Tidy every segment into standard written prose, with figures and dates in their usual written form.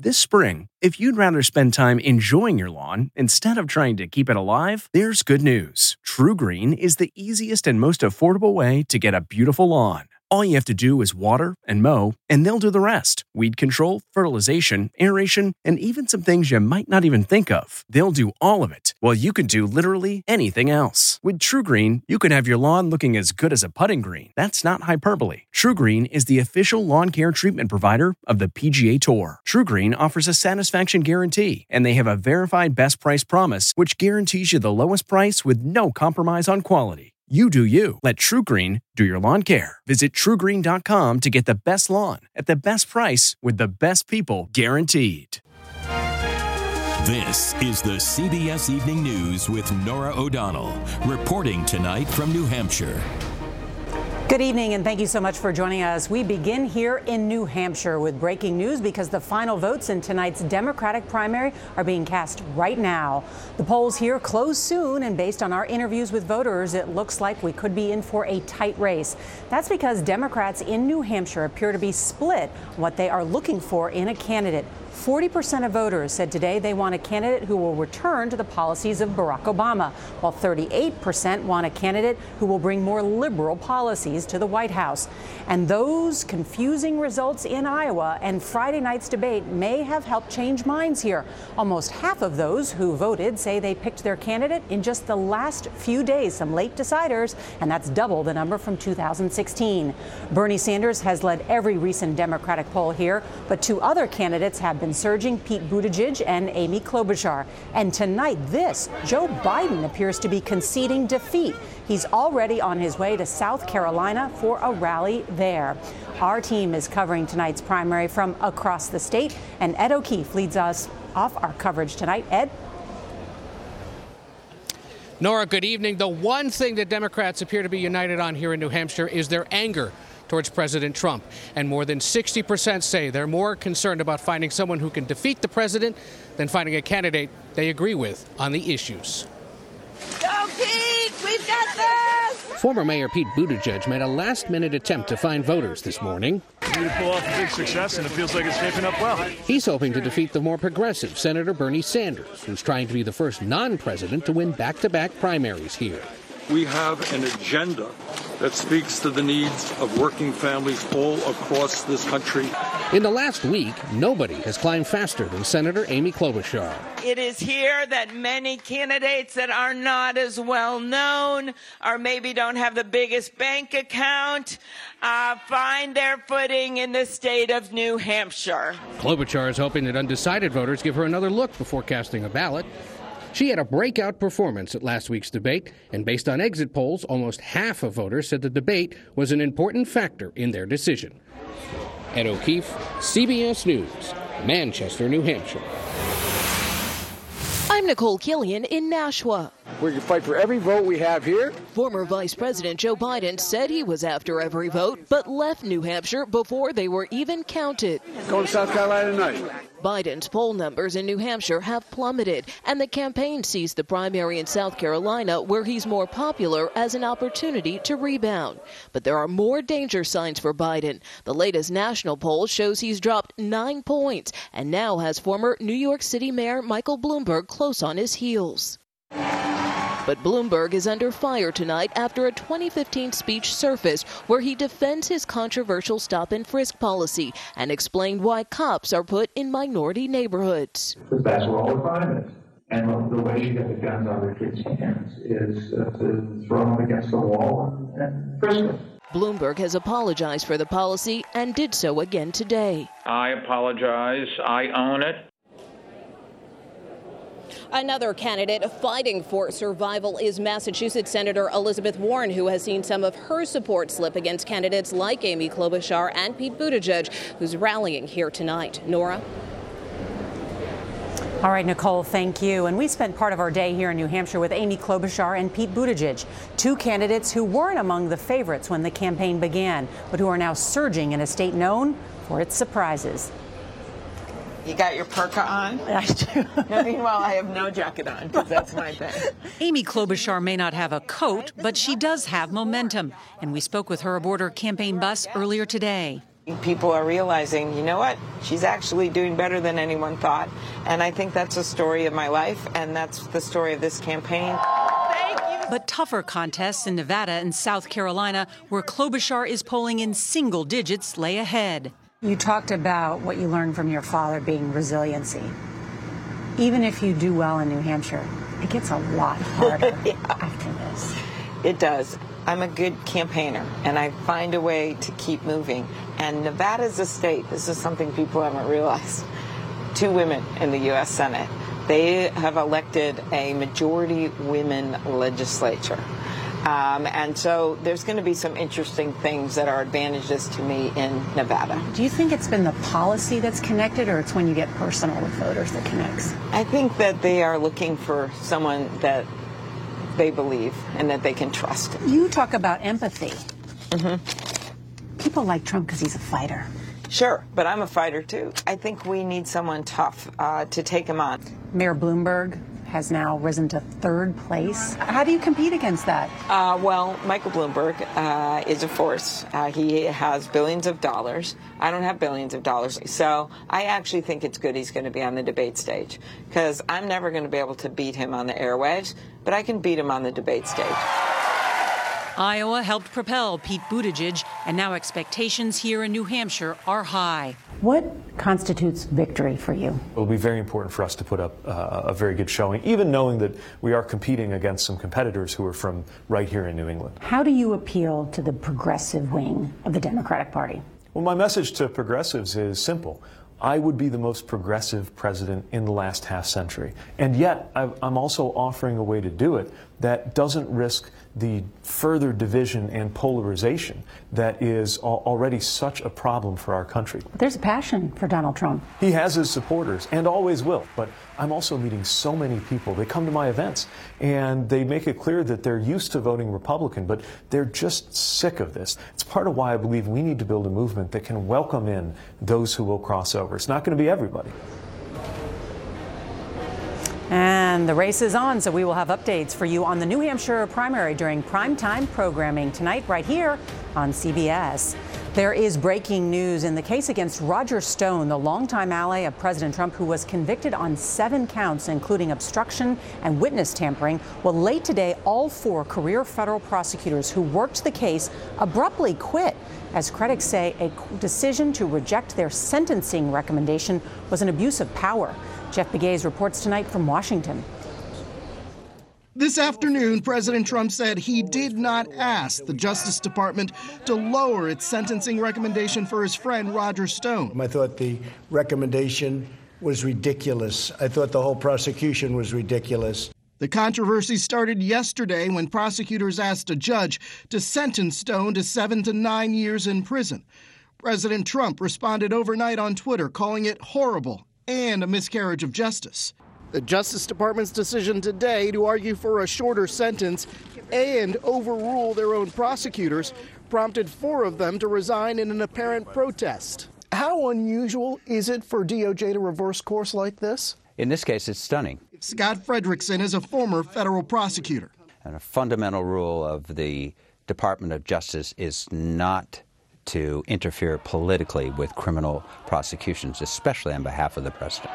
This spring, if you'd rather spend time enjoying your lawn instead of trying to keep it alive, there's good news. TruGreen is the easiest and most affordable way to get a beautiful lawn. All you have to do is water and mow, and they'll do the rest. Weed control, fertilization, aeration, and even some things you might not even think of. They'll do all of it, while you can do literally anything else. With TruGreen, you can have your lawn looking as good as a putting green. That's not hyperbole. TruGreen is the official lawn care treatment provider of the PGA Tour. TruGreen offers a satisfaction guarantee, and they have a verified best price promise, which guarantees you the lowest price with no compromise on quality. You do you. Let TruGreen do your lawn care. Visit TruGreen.com to get the best lawn at the best price with the best people guaranteed. This is the CBS Evening News with Norah O'Donnell, reporting tonight from New Hampshire. Good evening, and thank you so much for joining us. We begin here in New Hampshire with breaking news because the final votes in tonight's Democratic primary are being cast right now. The polls here close soon, and based on our interviews with voters, it looks like we could be in for a tight race. That's because Democrats in New Hampshire appear to be split on what they are looking for in a candidate. 40% of voters said today they want a candidate who will return to the policies of Barack Obama, while 38% want a candidate who will bring more liberal policies to the White House. And those confusing results in Iowa and Friday night's debate may have helped change minds here. Almost half of those who voted say they picked their candidate in just the last few days, some late deciders, and that's double the number from 2016. Bernie Sanders has led every recent Democratic poll here, but two other candidates have been surging, Pete Buttigieg and Amy Klobuchar. And tonight, Joe Biden appears to be conceding defeat. He's already on his way to South Carolina for a rally there. Our team is covering tonight's primary from across the state, and Ed O'Keefe leads us off our coverage tonight. Ed? Nora, good evening. The one thing that Democrats appear to be united on here in New Hampshire is their anger towards President Trump. And more than 60% say they're more concerned about finding someone who can defeat the president than finding a candidate they agree with on the issues. Go Pete! We've got this! Former Mayor Pete Buttigieg made a last-minute attempt to find voters this morning. We need to pull off a big success, and it feels like it's shaping up well. He's hoping to defeat the more progressive Senator Bernie Sanders, who's trying to be the first non-president to win back-to-back primaries here. We have an agenda that speaks to the needs of working families all across this country. In the last week, nobody has climbed faster than Senator Amy Klobuchar. It is here that many candidates that are not as well known or maybe don't have the biggest bank account find their footing in the state of New Hampshire. Klobuchar is hoping that undecided voters give her another look before casting a ballot. She had a breakout performance at last week's debate, and based on exit polls, almost half of voters said the debate was an important factor in their decision. Ed O'Keefe, CBS News, Manchester, New Hampshire. I'm Nicole Killian in Nashua. We're going to fight for every vote we have here. Former Vice President Joe Biden said he was after every vote, but left New Hampshire before they were even counted. Going to South Carolina tonight. Biden's poll numbers in New Hampshire have plummeted, and the campaign sees the primary in South Carolina, where he's more popular, as an opportunity to rebound. But there are more danger signs for Biden. The latest national poll shows he's dropped 9 points and now has former New York City Mayor Michael Bloomberg close on his heels. But Bloomberg is under fire tonight after a 2015 speech surfaced where he defends his controversial stop-and-frisk policy and explained why cops are put in minority neighborhoods. Because that's where all the crime is. And the way you get the guns out of the kids' hands is to throw them against the wall and frisk them. Bloomberg has apologized for the policy and did so again today. I apologize. I own it. Another candidate fighting for survival is Massachusetts Senator Elizabeth Warren, who has seen some of her support slip against candidates like Amy Klobuchar and Pete Buttigieg, who's rallying here tonight. Nora? All right, Nicole, thank you. And we spent part of our day here in New Hampshire with Amy Klobuchar and Pete Buttigieg, two candidates who weren't among the favorites when the campaign began, but who are now surging in a state known for its surprises. You got your parka on? I do. Meanwhile, I have no jacket on because that's my thing. Amy Klobuchar may not have a coat, but she does have momentum. And we spoke with her aboard her campaign bus earlier today. People are realizing, you know what, she's actually doing better than anyone thought. And I think that's the story of my life, and that's the story of this campaign. But tougher contests in Nevada and South Carolina, where Klobuchar is polling in single digits, lay ahead. You talked about what you learned from your father being resiliency. Even if you do well in New Hampshire, it gets a lot harder after this. It does. I'm a good campaigner, and I find a way to keep moving. And Nevada's a state. This is something people haven't realized. 2 women in the U.S. Senate. They have elected a majority women legislature. And so there's going to be some interesting things that are advantages to me in Nevada. Do you think it's been the policy that's connected, or it's when you get personal with voters that connects? I think that they are looking for someone that they believe and that they can trust. You talk about empathy. People like Trump because he's a fighter. Sure, but I'm a fighter too. I think we need someone tough to take him on. Mayor Bloomberg has now risen to 3rd place. How do you compete against that? Well, Michael Bloomberg is a force. He has billions of dollars. I don't have billions of dollars. So I actually think it's good he's going to be on the debate stage, because I'm never going to be able to beat him on the airwaves, but I can beat him on the debate stage. Iowa helped propel Pete Buttigieg, and now expectations here in New Hampshire are high. What constitutes victory for you? It will be very important for us to put up a very good showing, even knowing that we are competing against some competitors who are from right here in New England. How do you appeal to the progressive wing of the Democratic Party? Well, my message to progressives is simple. I would be the most progressive president in the last half century. And yet, I'm also offering a way to do it that doesn't risk the further division and polarization that is already such a problem for our country. There's a passion for Donald Trump. He has his supporters and always will. But I'm also meeting so many people. They come to my events and they make it clear that they're used to voting Republican, but they're just sick of this. It's part of why I believe we need to build a movement that can welcome in those who will cross over. It's not going to be everybody. And the race is on, so we will have updates for you on the New Hampshire primary during primetime programming tonight right here on CBS. There is breaking news in the case against Roger Stone, the longtime ally of President Trump, who was convicted on 7 counts, including obstruction and witness tampering. Well, late today, all 4 career federal prosecutors who worked the case abruptly quit, as critics say a decision to reject their sentencing recommendation was an abuse of power. Jeff Begays reports tonight from Washington. This afternoon, President Trump said he did not ask the Justice Department to lower its sentencing recommendation for his friend Roger Stone. I thought the recommendation was ridiculous. I thought the whole prosecution was ridiculous. The controversy started yesterday when prosecutors asked a judge to sentence Stone to 7 to 9 years in prison. President Trump responded overnight on Twitter, calling it horrible and a miscarriage of justice. The Justice Department's decision today to argue for a shorter sentence and overrule their own prosecutors prompted 4 of them to resign in an apparent protest. How unusual is it for DOJ to reverse course like this? In this case, it's stunning. Scott Fredrickson is a former federal prosecutor. And a fundamental rule of the Department of Justice is not to interfere politically with criminal prosecutions, especially on behalf of the president.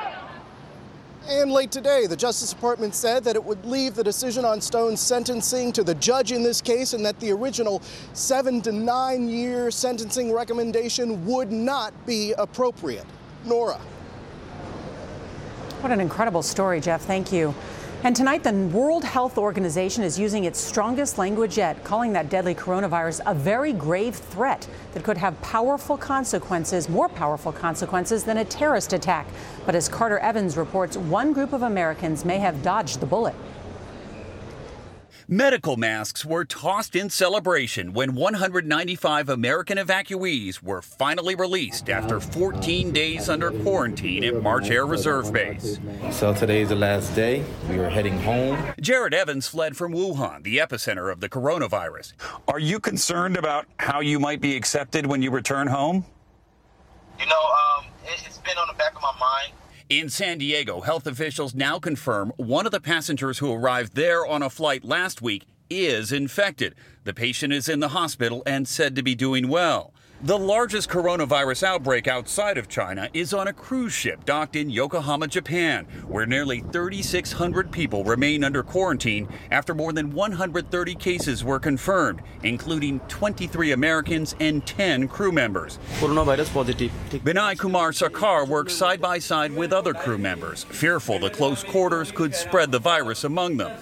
And late today, the Justice Department said that it would leave the decision on Stone's sentencing to the judge in this case, and that the original 7 to 9 year sentencing recommendation would not be appropriate. Nora. What an incredible story, Jeff. Thank you. And tonight, the World Health Organization is using its strongest language yet, calling that deadly coronavirus a very grave threat that could have powerful consequences, more powerful consequences than a terrorist attack. But as Carter Evans reports, one group of Americans may have dodged the bullet. Medical masks were tossed in celebration when 195 American evacuees were finally released after 14 days under quarantine at March Air Reserve Base. So today's the last day. We are heading home. Jared Evans fled from Wuhan, the epicenter of the coronavirus. Are you concerned about how you might be accepted when you return home? You know, it's been on the back of my mind. In San Diego, health officials now confirm one of the passengers who arrived there on a flight last week is infected. The patient is in the hospital and said to be doing well. The largest coronavirus outbreak outside of China is on a cruise ship docked in Yokohama, Japan, where nearly 3,600 people remain under quarantine after more than 130 cases were confirmed, including 23 Americans and 10 crew members. Vinay Kumar Sarkar works side by side with other crew members, fearful the close quarters could spread the virus among them.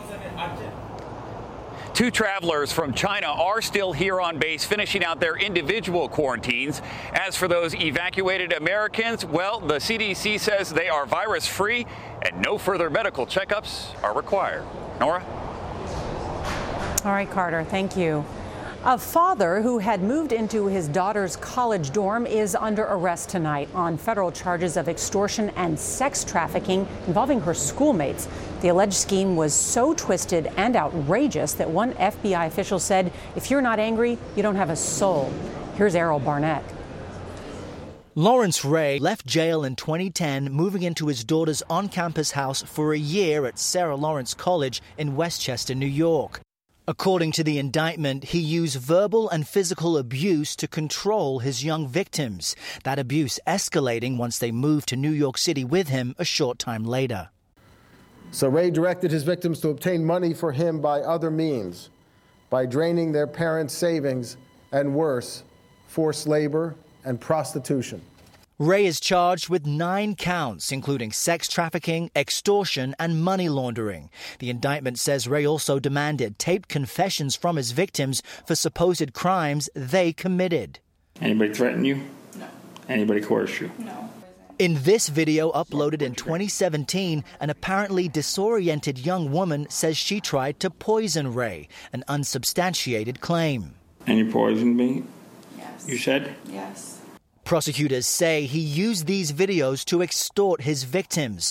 2 travelers from China are still here on base, finishing out their individual quarantines. As for those evacuated Americans, well, the CDC says they are virus-free and no further medical checkups are required. Nora? All right, Carter, thank you. A father who had moved into his daughter's college dorm is under arrest tonight on federal charges of extortion and sex trafficking involving her schoolmates. The alleged scheme was so twisted and outrageous that one FBI official said, if you're not angry, you don't have a soul. Here's Errol Barnett. Lawrence Ray left jail in 2010, moving into his daughter's on-campus house for a year at Sarah Lawrence College in Westchester, New York. According to the indictment, he used verbal and physical abuse to control his young victims, that abuse escalating once they moved to New York City with him a short time later. So Ray directed his victims to obtain money for him by other means, by draining their parents' savings, and worse, forced labor and prostitution. Ray is charged with 9 counts, including sex trafficking, extortion, and money laundering. The indictment says Ray also demanded taped confessions from his victims for supposed crimes they committed. Anybody threaten you? No. Anybody coerce you? No. In this video uploaded in 2017, an apparently disoriented young woman says she tried to poison Ray, an unsubstantiated claim. And you poisoned me? Yes. You said? Yes. Prosecutors say he used these videos to extort his victims.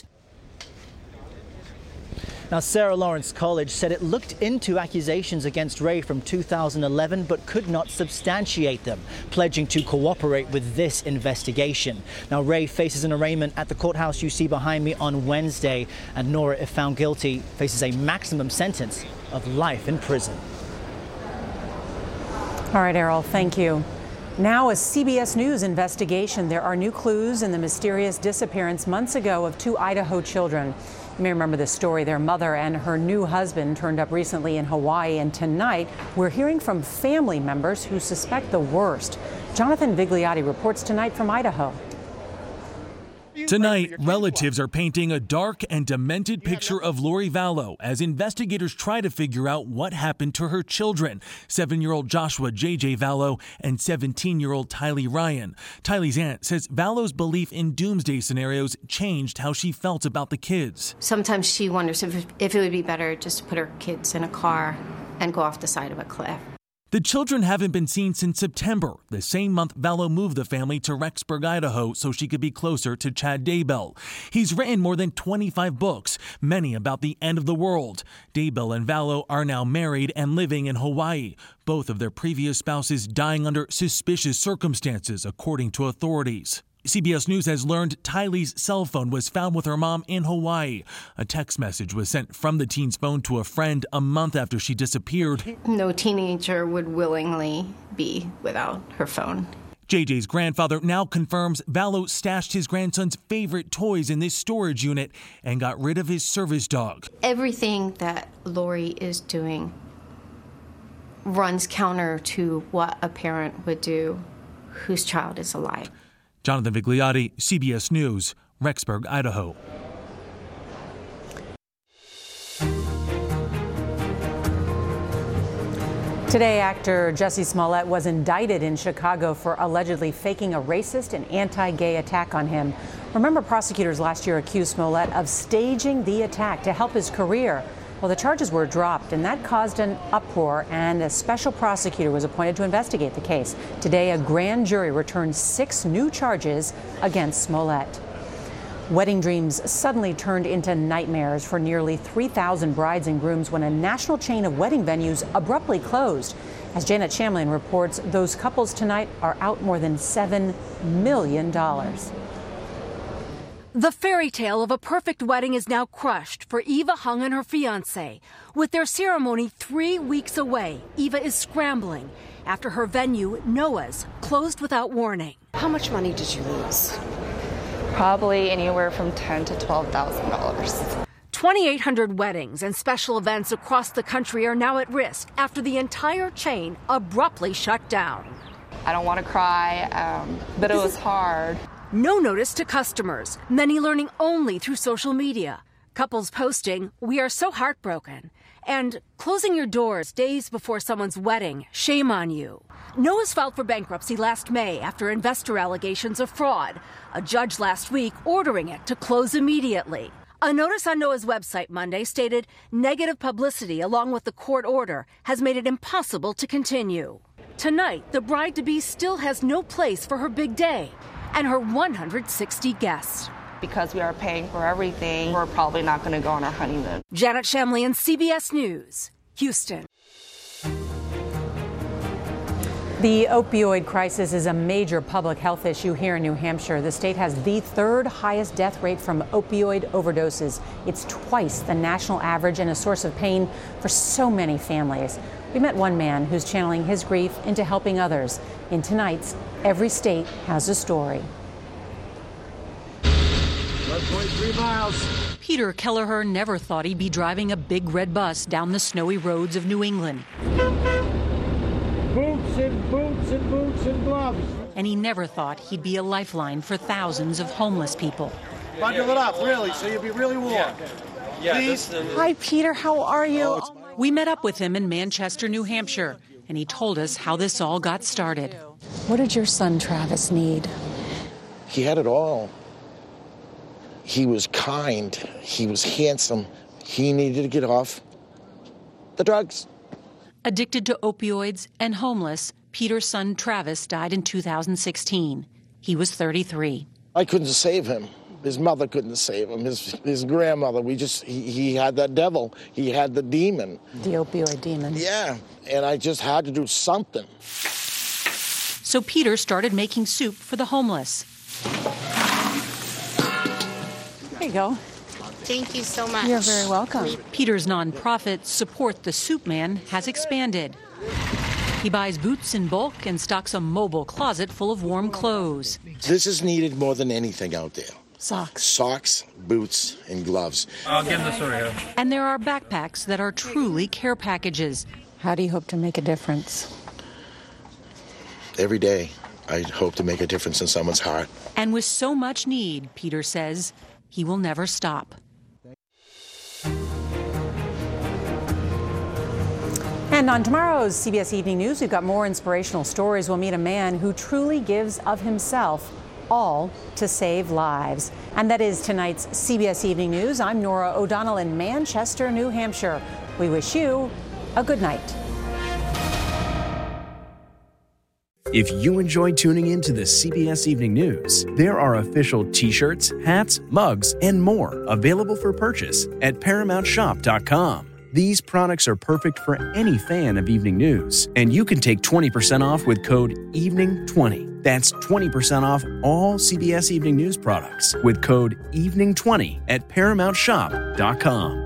Now, Sarah Lawrence College said it looked into accusations against Ray from 2011 but could not substantiate them, pledging to cooperate with this investigation. Now, Ray faces an arraignment at the courthouse you see behind me on Wednesday, and Nora, if found guilty, faces a maximum sentence of life in prison. All right, Errol, thank you. Now, a CBS News investigation. There are new clues in the mysterious disappearance months ago of 2 Idaho children. You may remember this story. Their mother and her new husband turned up recently in Hawaii, and tonight we're hearing from family members who suspect the worst. Jonathan Vigliotti reports tonight from Idaho. Tonight, relatives are painting a dark and demented picture of Lori Vallow as investigators try to figure out what happened to her children, 7-year-old Joshua J.J. Vallow and 17-year-old Tylee Ryan. Tylee's aunt says Vallow's belief in doomsday scenarios changed how she felt about the kids. Sometimes she wonders if it would be better just to put her kids in a car and go off the side of a cliff. The children haven't been seen since September, the same month Vallow moved the family to Rexburg, Idaho, so she could be closer to Chad Daybell. He's written more than 25 books, many about the end of the world. Daybell and Vallow are now married and living in Hawaii, both of their previous spouses dying under suspicious circumstances, according to authorities. CBS News has learned Tylee's cell phone was found with her mom in Hawaii. A text message was sent from the teen's phone to a friend a month after she disappeared. No teenager would willingly be without her phone. JJ's grandfather now confirms Vallow stashed his grandson's favorite toys in this storage unit and got rid of his service dog. Everything that Lori is doing runs counter to what a parent would do whose child is alive. Jonathan Vigliotti, CBS News, Rexburg, Idaho. Today, actor Jussie Smollett was indicted in Chicago for allegedly faking a racist and anti-gay attack on him. Remember, prosecutors last year accused Smollett of staging the attack to help his career. Well, the charges were dropped, and that caused an uproar, and a special prosecutor was appointed to investigate the case. Today, a grand jury returned 6 new charges against Smollett. Wedding dreams suddenly turned into nightmares for nearly 3,000 brides and grooms when a national chain of wedding venues abruptly closed. As Janet Shamlian reports, those couples tonight are out more than $7 million. The fairy tale of a perfect wedding is now crushed for Eva Hung and her fiancé. With their ceremony 3 weeks away, Eva is scrambling. after her venue, Noah's, closed without warning. How much money did you lose? Probably anywhere from $10,000 to $12,000. 2,800 weddings and special events across the country are now at risk after the entire chain abruptly shut down. I don't want to cry, but it was hard. No notice to customers, many learning only through social media. Couples posting, "We are so heartbroken," and "Closing your doors days before someone's wedding, shame on you." Noah's filed for bankruptcy last May after investor allegations of fraud. A judge last week ordering it to close immediately. A notice on Noah's website Monday stated negative publicity along with the court order has made it impossible to continue. Tonight, the bride-to-be still has no place for her big day and her 160 guests. Because we are paying for everything, we're probably not going to go on our honeymoon. Janet Shamlian, CBS News, Houston. The opioid crisis is a major public health issue here in New Hampshire. The state has the third highest death rate from opioid overdoses. It's twice the national average and a source of pain for so many families. We met one man who's channeling his grief into helping others. In tonight's Every State Has a Story. 1.3 miles. Peter Kelleher never thought he'd be driving a big red bus down the snowy roads of New England. Boots and boots and boots and gloves. And he never thought he'd be a lifeline for thousands of homeless people. Bundle it up, really, so you'll be really warm. Please. Hi, Peter. How are you? We met up with him in Manchester, New Hampshire, and he told us how this all got started. What did your son, Travis, need? He had it all. He was kind. He was handsome. He needed to get off the drugs. Addicted to opioids and homeless, Peter's son Travis died in 2016. He was 33. I couldn't save him. His mother couldn't save him. His grandmother, he had that devil. He had the demon. The opioid demon. Yeah, and I just had to do something. So Peter started making soup for the homeless. There you go. Thank you so much. You're very welcome. Peter's nonprofit, Support the Soup Man, has expanded. He buys boots in bulk and stocks a mobile closet full of warm clothes. This is needed more than anything out there. Socks. Socks, boots, and gloves. I'll give him this over here. And there are backpacks that are truly care packages. How do you hope to make a difference? Every day, I hope to make a difference in someone's heart. And with so much need, Peter says, he will never stop. And on tomorrow's CBS Evening News, we've got more inspirational stories. We'll meet a man who truly gives of himself, all to save lives. And that is tonight's CBS Evening News. I'm Nora O'Donnell in Manchester, New Hampshire. We wish you a good night. If you enjoyed tuning in to the CBS Evening News, there are official t-shirts, hats, mugs, and more available for purchase at ParamountShop.com. These products are perfect for any fan of evening news, and you can take 20% off with code EVENING20. That's 20% off all CBS Evening News products with code EVENING20 at ParamountShop.com.